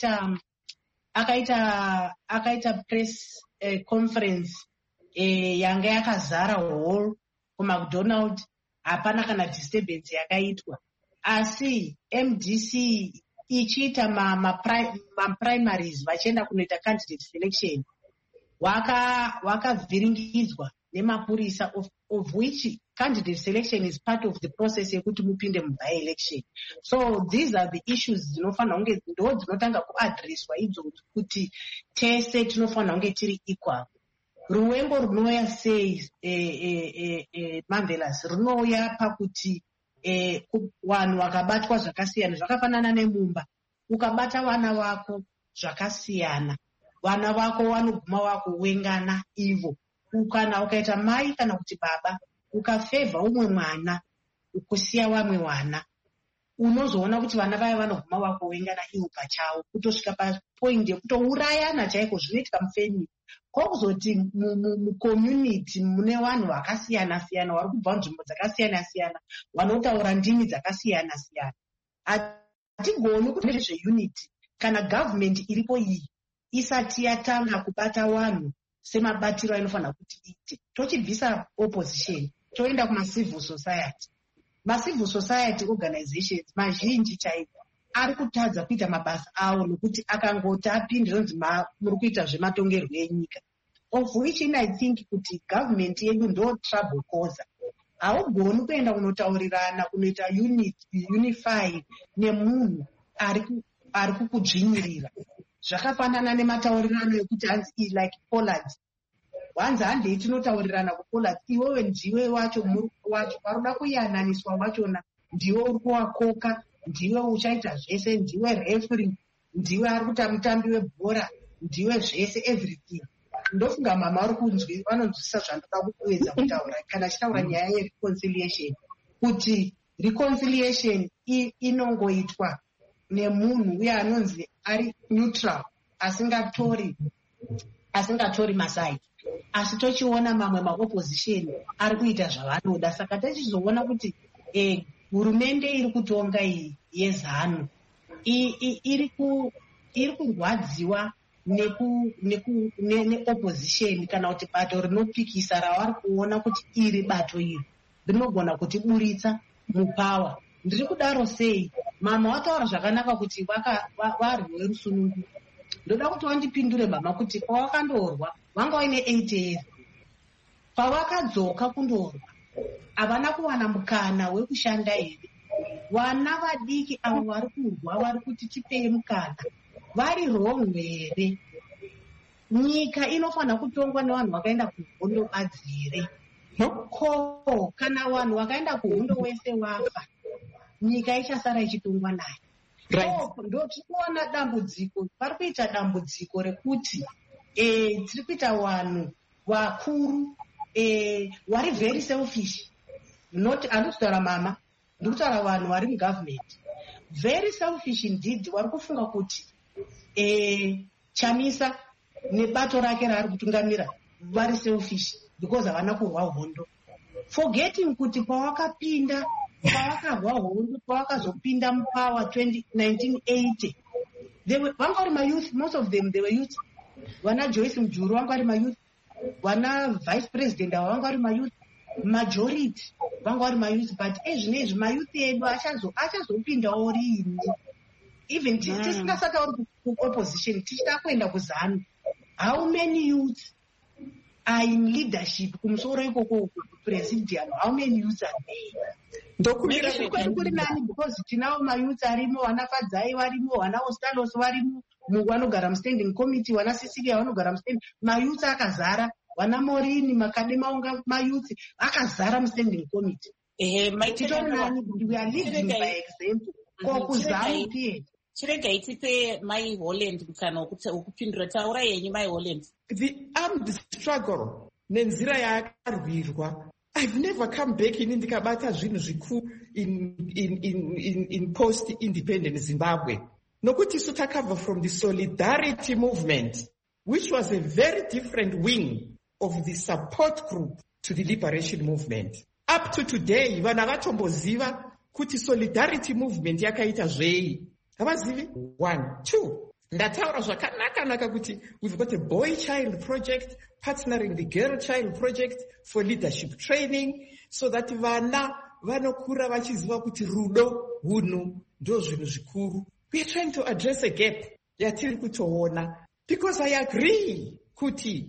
akaita press conference yanga yakazara hall kuMcDonald, hapana kana disturbance yakaitwa. Asi MDC ichiita primaries vachienda kunoita candidate selection, wakavhiringidzwa nemapurisa, of which candidate selection is part of the process yekuti mupinde by-election. So these are the issues dzinofanira kunge ndo dzinotanga kuadreswa idzodzo, kuti tese tinofanira kunge tiri equal. Ruvengo runouya sei Marvelous? Runouya pakuti vanhu vakabatwa zvakasiyana, zvakafanana nemumba. Ukabata vana vako zvakasiyana, vana vako vanoguma vakuwengana ivo. Kana ukaita mai kana kuti baba, ukafevha umwe mwana ukusiya vamwe vana, unozoona kuti vana vaya vanoguma vakuwengana ivo pachavo, kutosvika papoint yekutourayana chaiko. Zvinoitika mufamily, kwakuzoti mucommunity mune vanhu vakasiyana siyana, vari kubva nzvimbo dzakasiyana siyana, vanotaura ndimi dzakasiyana siyana. Hatigoni kuti nezveunity kana government iripo iyi isati yatanga kubata vanhu semabatiro ainofanira kuti ite. Tochibvisa opposition toenda kuma-civil society. Ma-civil society organizations mazhinji chaipo ari kutadza kuita mabasa avo, nokuti akangoti apinde ronzi muri kuita zvematongerwo enyika, of which I think kuti government yedu ndo trouble causer. Haugoni kuenda kunotaurirana, kunoita unify nemunhu ari kukudzvinyirira. Zvakafanana nemataurirano ekuti hanzi like Pollard. Wanzi handei tinotaurirana kuPollard, iwewe ndiwe wacho waruda kuyananiswa wachona, ndiwe uri kuwakoka, ndiwe uchaita zvese, ndiwe referee, ndiwe ari kuita mutambi webhora. ndiwe zvese everything. Ndofunga mama ari kunzwi vanonzwisisa zvandoda kuedza kutaura kana achitaura nyaya yereconciliation, kuti reconciliation inongoitwa nemunhu uye anonzi ari neutral, asingatori maside. Asi tochiona mamwe maopposition ari kuita zvavanoda, saka tichizoona kuti hurumende iri kutonga iyi yeZANU iri kurwadziwa neopposition kana kuti bato rinopikisa ravari kuona kuti iri bato iri rinogona kutiburitsa mupawa. Ndiri kudaro sei? Mama wataura zvakanaka kuti warwe rusunungu. Ndoda kuti wandipindure mama kuti pawakandorwa wanga waine 8 years, pawakadzoka kundorwa havana kuwana mukana wekushanda here. Vana vadiki avo vari kurwa vari kuti tipei mukana, vari wrong here? Nyika inofanira kutongwa nevanhu vakaenda kuhondo adzire. Ko kana vanhu vakaenda kuhondo wese wafa, nyika ichasara ichitongwa naye. Ndo tikuona dambudziko, pari kuita dambudziko rekuti tiri kuita vanhu vakuru vari very selfish. Handisi kutaura mama, ndiri kutaura vanhu vari mugovernment very selfish indeed. Vari kufunga kuti Chamisa nebato rake raari kutungamira vari selfish because havana kurwa hondo, forgetting kuti pavakarwa hondo, pavakazopinda mupower 1980 vanga vari mayouth, most of them they were youth. Vana Joyce Mujuru vanga vari mayouth, vana vice president avo vanga vari mayouth, majority vanga vari mayouth. But ezvinezvi mayouth edu achazopindawo riini? Even tisingasatauri kuopposition, tichida kuenda kuZANU, how many youth are in leadership kumusoro ikoko presidium? How many youths are there? Kuri nani, because tinavo mayouth arimo, vana Fadzai varimo, vana Ostalos varimo, vanogara mustanding committee, vana Cecilia vanogara mustanding, mayouth akazara, vana Morini Makadema unga mayouth akazara mustanding committee. Titori nani, we are leading by example. KokuZANU pia. Chirega itipe Mai Holland mukana wokupindura. Taura yenyu Mai Holland. The armed struggle nenzira yakarwirwa, I've never come back in ndikabata zvinhu zvikuru in post-independent Zimbabwe. Nokuti isu takabva from the solidarity movement, which was a very different wing of the support group to the liberation movement. Up to today, vana vatomboziva kuti solidarity movement yakaita zvei. Havazivi? 1. 2. Ndataura zvakanaka kuti we've got a boy child project partnering the girl child project for leadership training, so that vana vanokura vachiziva kuti rudo hunhu ndo zvinhu zvikuru. We are trying to address a gap yatiri kutoona, because I agree kuti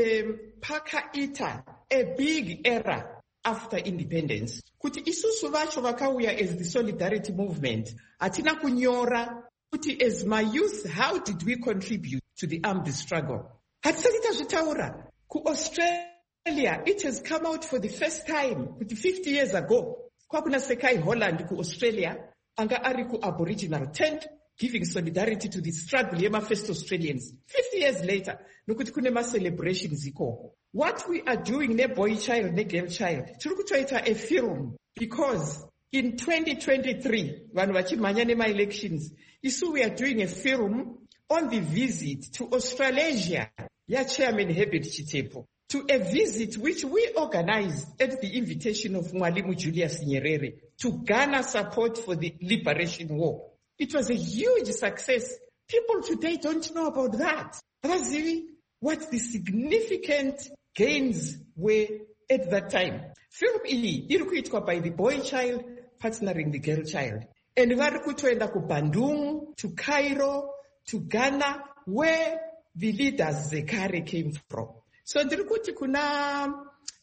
pakaita a big error after independence. Kuti isusu vacho vakauya as the solidarity movement, hatina kunyora kuti as my youth, how did we contribute to the armed struggle? Hatisati tazvitaura. Ku Australia, it has come out for the first time kuti 50 years ago kwakuna Sekai Holland ku Australia anga ari ku Aboriginal tent giving solidarity to the struggle yema first Australians. 50 years later, nokuti kune ma celebrations ikoko. What we are doing ne boy child ne girl child, tiri kutoita a film, because in 2023 vanhu vachimhanya nema elections, isu we are doing a film on the visit to Australasia ya Chairman Herbert Chitepo, to a visit which we organized at the invitation of Mwalimu Julius Nyerere to garner support for the liberation war. It was a huge success. People today don't know about that. What the significant gains were at that time. Film iri kuitwa by the boy child partnering the girl child. And vari kutoenda ku Bandung, to Cairo, to Ghana, where the leaders Zekare came from. So ndiri kuti kuna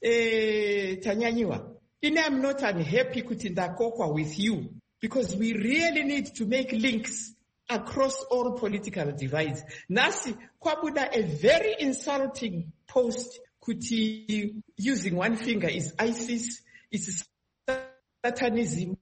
Tanyanyiwa, I'm not unhappy kuti ndakokwa with you, because we really need to make links across all political divides. Nasi kwabuda a very insulting post kuti using one finger is ISIS, is Satanism.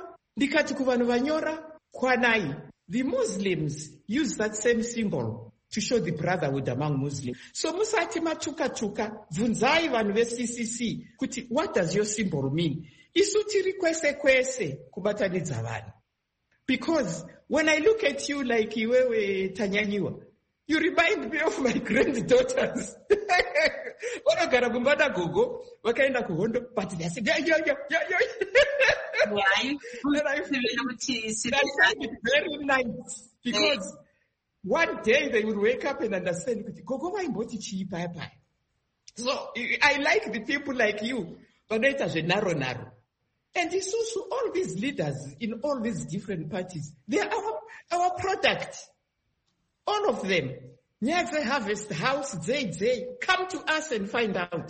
Ndikati kuvanhu vanyora kwanai. The Muslims use that same symbol to show the brotherhood among Muslims. So musati matuka vunzai vanhu ve-CCC kuti what does your symbol mean? Isu tiri kwese kubatanidza vanhu. Because when I look at you like iwewe Tanyanyiwa, you remind me of my granddaughters. Vanogara kumbada gogo, vakaenda kuhondo, but they said, yeah. Why? I find it very nice because one day they will wake up and understand, gogo vaimboti chii bye. So I like the people like you, but it is a narrow. And it's also all these leaders in all these different parties. They are our product. All of them. Nyakwe Harvest House, they come to us and find out.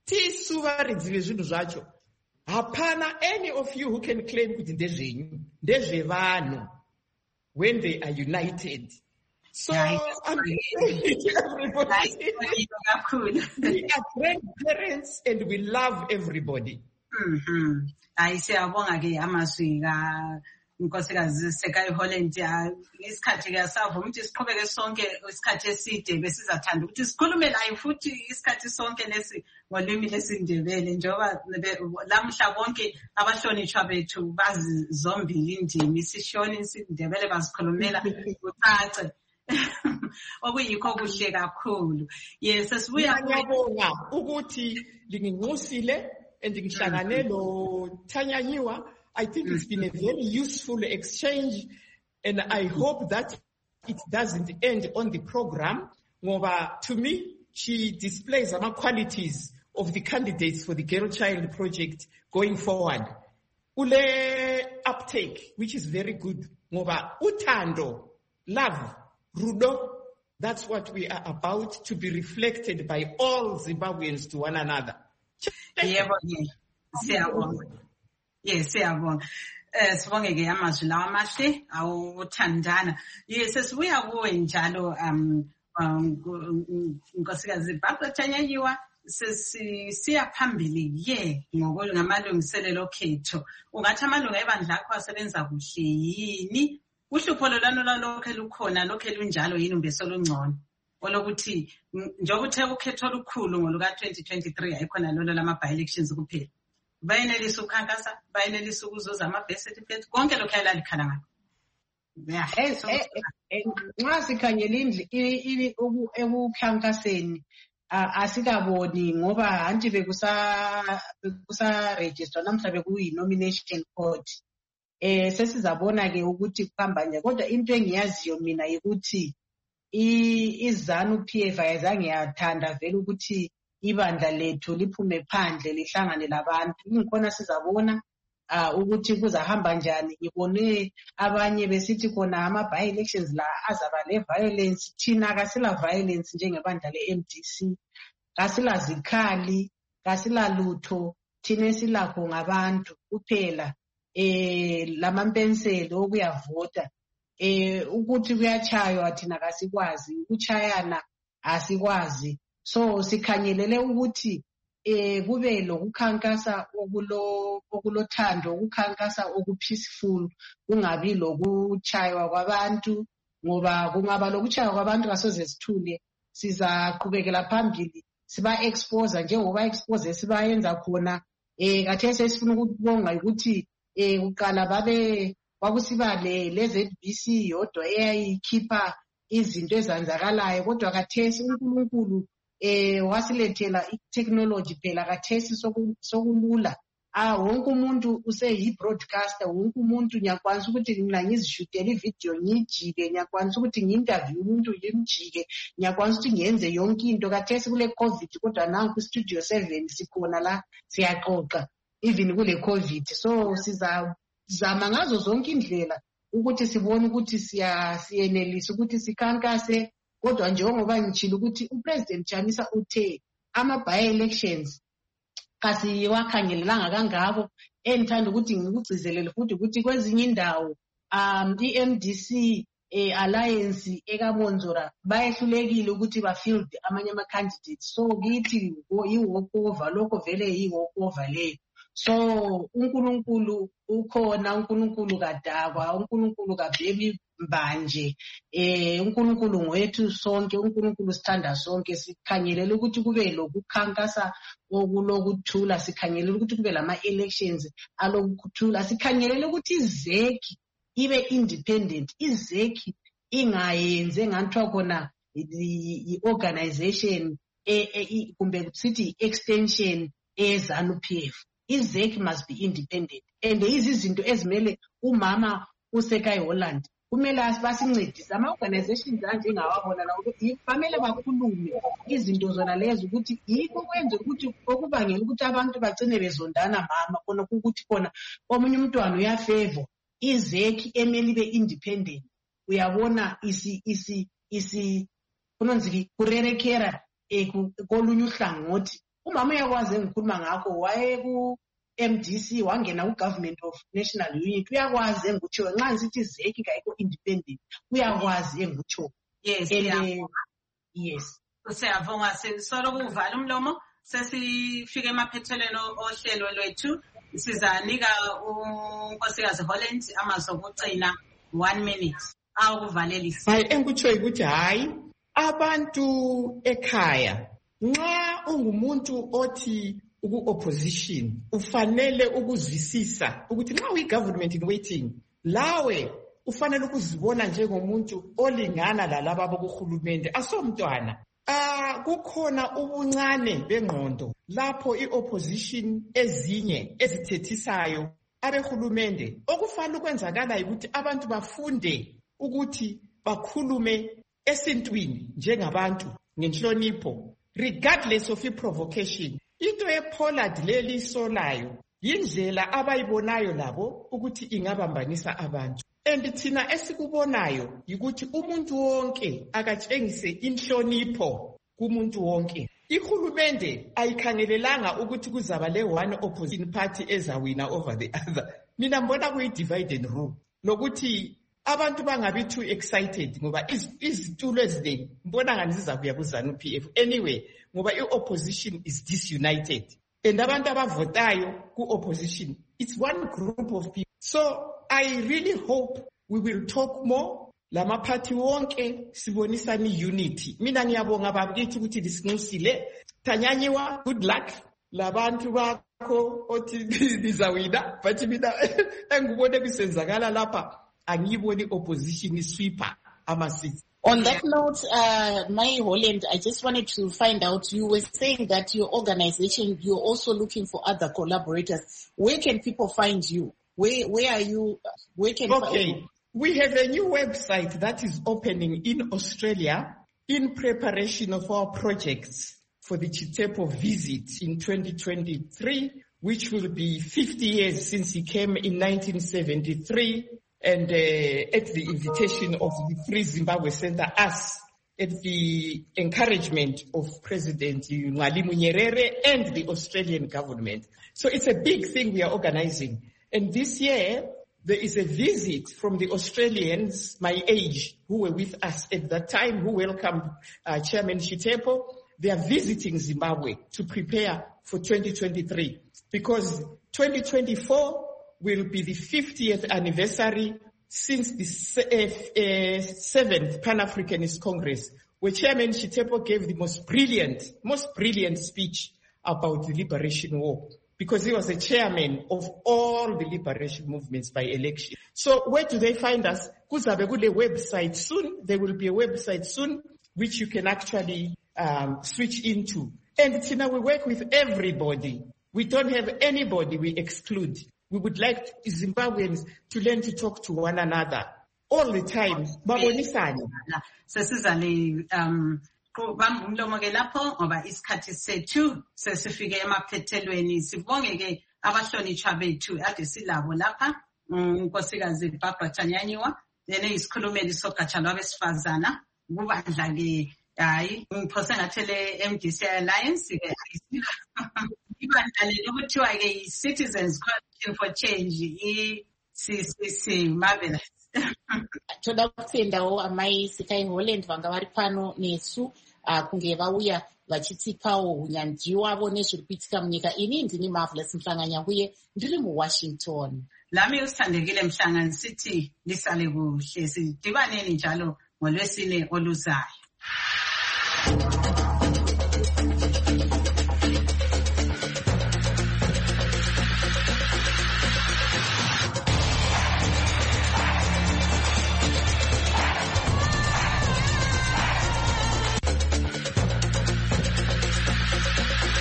Hapana any of you who can claim kuti ndezve vanhu when they are united. So I'm everybody. We are grandparents and we love everybody. I say abonga ke amazwika unkosikazi Sekai Holland isikhathi ke asavuma ukuthi siqhubeke sonke isikhathi eside besizathanda ukuthi sikhulume naye futhi isikhathi sonke lesi ngolimi lesindebele njengoba lamhla bonke abahlonishwa bethu bazi zombili indimi isishoni isindebele bazikhulumela ucace okuyikho kuhle kakhulu. Yes, sesibuya ngiyabonga ukuthi linginxusile and ngihlangane lo Tanyanyiwa. I think it's been a very useful exchange, and I hope that it doesn't end on the program. To me, she displays some qualities of the candidates for the Girl Child Project going forward. Ule uptake, which is very good. Utando, love, rudo, that's what we are about to be reflected by all Zimbabweans to one another. Yes, siyabonga. Sibonge ke amazwi lawa amahle awuthandana. Yes, sesibuya kuwe njalo unkosikazi Barbara Tanyanyiwa siya phambili ngamalungiselelo khetho. Ungathi amalunga ebandla akho asebenza kuhle yini? Uhlupho lolano lalokho lukhona lokho lunjalo yini umbeso lungcono? Olokuthi njengoba uthe ukhetho olukhulu ngoluka 2023 ayikhona lolo lama by elections kuphela. Bayenelisa ukukhankasa, bayenelisa ukuzuza ama-birth certificate, konke lokho ayalikhala ngakho. Nxa sikhangela ekukhankaseni asikaboni ngoba anti bekusa register namhla bekuyi-nomination court. Sesizabona ke ukuthi kuhamba nje, kodwa into engiyaziyo mina ukuthi iZANU-PF ayizange yathanda vele ukuthi ibandla lethu liphume phandle lihlangane labantu. Ingikhona sizabona ukuthi kuzahamba njani. Ngibone abanye besithi khona ama-by elections la azaba le-violence. Thina kasila violence njengebandla le-MDC, kasila zikhali, kasila lutho. Thina esilakho ngabantu kuphela lamampenseli okuyavota. Ukuthi kuyachaywa thina kasikwazi, ukuchayana asikwazi. So sikhanyelele ukuthi kube lokukhankasa okulothando, ukukhankasa okupeaceful, kungabi lokuchaywa kwabantu, ngoba kungaba lokuchaywa kwabantu kasoze sithule. Sizaqhubekela phambili siba expose njengoba expose sibayenza khona. Kathese sifuna ukubonga ukuthi uqala kwakusiba le-ZBC yodwa eyayikhipha izinto ezanzakalayo, kodwa kathesi uNkulunkulu wasilethela i-technology phela kathesi sokulula. Wonke umuntu useyi-broadcaster, wonke umuntu ngiyakwanisa ukuthi mina ngizishutele ividiyo ngiyijike, ngiyakwanisa ukuthi ngi-interview umuntu ngimjike, ngiyakwanisa ukuthi ngiyenze yonke into. Kathesi kule COVID, kodwa nanku Studio 7 sikhona la siyaxoxa even kule COVID. So sizazama ngazo zonke indlela ukuthi sibone ukuthi siyenelisa ukuthi sikhankase. Kodwa njengoba ngitshilo ukuthi uPresident Chamisa uthe ama-by elections kasiwakhangelelanga kangako. Engithanda ukuthi ngikugcizelele futhi ukuthi kwezinye indawo i-MDC alliance ekaMonzora bayehlulekile ukuthi bafield amanye ama-candidates. So kithi i-walkover, lokho vele i-walkover leyo. So uNkulunkulu ukhona, uNkulunkulu kadakwa, uNkulunkulu kabhemi mbanje, uNkulunkulu ngwethu sonke, uNkulunkulu sithanda sonke. Sikhangelela ukuthi kube lokukhankasa okulokuthula, sikhangelela ukuthi kube lama-elections alokuthula, sikhangelela ukuthi izeki ibe independent, izeki ingayenze ngathiwa khona i-organization kumbe sithi extension eZANU-PF. Izeki must be independent, and izinto ezimele umama uSekai Holland kumele basincedise ama-organizations anjengawabona la ukuthi famele bakhulume izinto zona lezo ukuthi yikho kwenza ukuthi okubangela ukuthi abantu bagcine bezondana mama khona ukuthi khona omunye umntwana uyafevo izeki emeli be independent. Uyabona kunonzili kurerekera kolunye uhlangothi. Umama uyakwazi engikhuluma ngakho waye ku MDC wangena ku Government of National Unity, uyakwazi engutsho nxa ngithi izeki kayikho independent, uyakwazi engutsho. Yes, yes. Siyabonga sisolo kuvala umlomo sesifike emaphethelweni ohlelo lwethu. Sizanika unkosikazi Holland amazwi okucina 1 minute awukuvalelisa. Hayi enkutsho ukuthi hayi abantu ekhaya nxa ungumuntu othi uku-opposition ufanele ukuzwisisa ukuthi nxa uyi-government in waiting lawe ufanele ukuzibona njengomuntu olingana lalaba bokuhulumende asomntwana. Kukhona ubuncane bengqondo lapho i-opposition ezinye ezithethisayo abehulumende. Okufanele ukwenzakala ukuthi abantu bafunde ukuthi bakhulume esintwini njengabantu ngenhlonipho regardless of i-provocation. Into ePollard leli solayo yindlela abayibonayo labo ukuthi ingabambanisa abantu. And thina esikubonayo yikuthi umuntu wonke akatshengise inhlonipho kumuntu wonke. Ihulumende ayikhangelelanga ukuthi kuzaba le one opposition party ezawina over the other. Mina mbona kuyi-divide and rule lokuthi abantu bangabi too excited ngoba izitulo eziningi mbona ngani zizakuya kuZANU-PF anyway ngoba i-opposition is disunited and abantu abavotayo ku-opposition it's one group of people. So I really hope we will talk more. Lama party wonke sibonisani unity. Mina ngiyabonga bakithi ukuthi lisinxusile. Thanyanyiwa, good luck. Labantu bakho othi nizawina but mina engubone kusenzakala lapha angiyiboni opposition sweeper ama-seats. On that note, Mai Holland, I just wanted to find out, you were saying that your organization, you're also looking for other collaborators. Where can people find you? Where are you? Where can Okay, we have a new website that is opening in Australia in preparation of our projects for the Chitepo visit in 2023, which will be 50 years since he came in 1973. And at the invitation of the Free Zimbabwe Center, us, at the encouragement of President Mwalimu Nyerere and the Australian government. So it's a big thing we are organizing. And this year, there is a visit from the Australians, my age, who were with us at that time, who welcomed Chairman Chitepo. They are visiting Zimbabwe to prepare for 2023 because 2024 will be the 50th anniversary since the 7th Pan-Africanist Congress, where Chairman Chitepo gave the most brilliant speech about the liberation war, because he was the chairman of all the liberation movements by election. So where do they find us? Kuzabe kule website soon. There will be a website soon which you can actually switch into. And Tina, we work with everybody. We don't have anybody we exclude. We would like Zimbabweans to learn to talk to one another all the time. Babonisane. Sesizale kubamba umlomo ke lapho ngoba isikhathi sethu sesifike emaphethelweni. Sibonge ke abahlonitshwa bethu ade silabo lapha. Unkosikazi Barbara Thanyanyiwa yena isikhulumeli sogatsha lwabesifazana kubandla ke hayi ngiphose ngathele MDC Alliance ke ibandla lokuthiwa ke Citizens Coalition for Change CCC marvelous. Toda kutsendawo amai Sekai Holland vanga vari pano nesu kunge vauya vachitipawo unyanzvi wavo nezviri kuitika munyika. Ini ndini Marvelous Mhlanga-Nyahuye ndiri muWashington. Lami usithandekile Mhlanga sithi lisale kuhle, sidibaneni njalo ngoLwesine oluzayo.